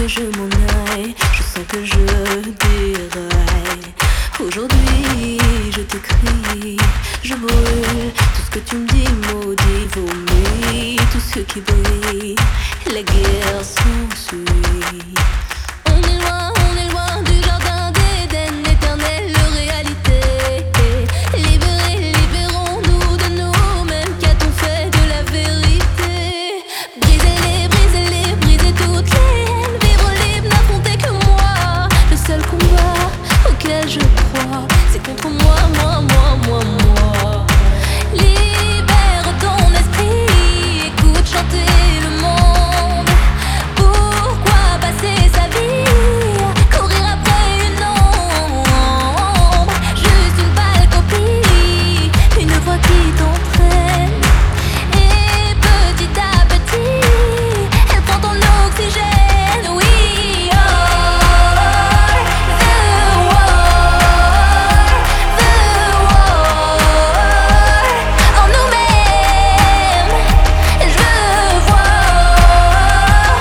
que je m'en aille, je sens que je déraille. Aujourd'hui je t'écris, je brûle tout ce que tu me dis maudit, vomit tout ce qui brille, la guerre s'ensuit. On est loin du jardin d'Éden, éternelle réalité. Libérés, libérons-nous de nous-mêmes, qu'a-t-on fait de la vérité? Brisez-les, brisez toutes les haines, vivre libre, n'affronter que moi. Le seul combat auquel je crois, c'est contre moi, moi. Libère ton esprit, écoute chanter le monde. Pourquoi passer sa vie, courir après une ombre? Juste une pâle copie, une voix qui t'entraîne. Et petit à petit, elle prend ton oxygène. We are the war en nous-mêmes. Je veux voir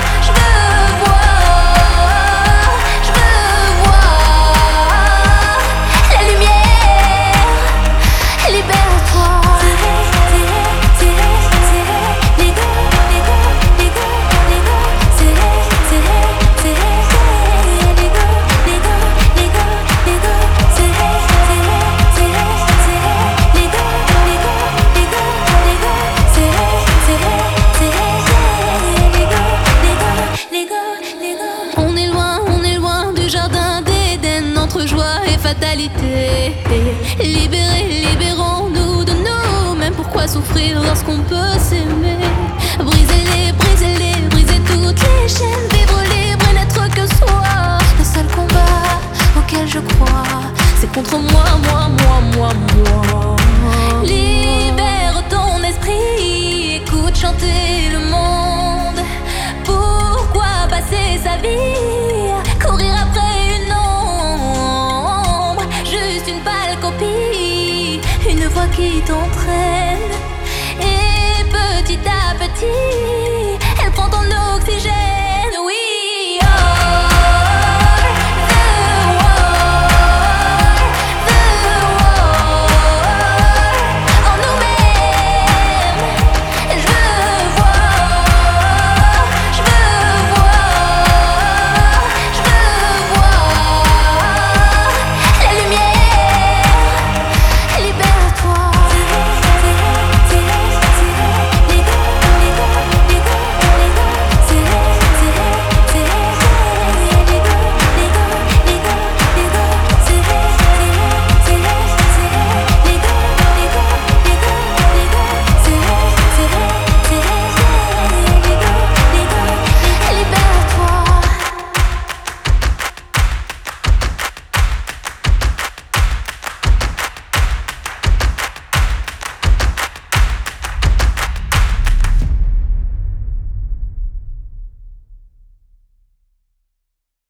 la lumière. Libère-toi. On est loin du jardin d'Éden, entre joie et fatalité. Libérés, libérons-nous de nous-mêmes. Pourquoi souffrir lorsqu'on peut s'aimer? Brisez-les, brisez toutes les chaînes. Vivre libre et n'être que soi. Le seul combat auquel je crois, c'est contre moi. Libère ton esprit, écoute chanter le monde. Pourquoi passer sa vie, courir après une ombre? Juste une pâle copie, une voix qui t'entraîne. Et petit à petit,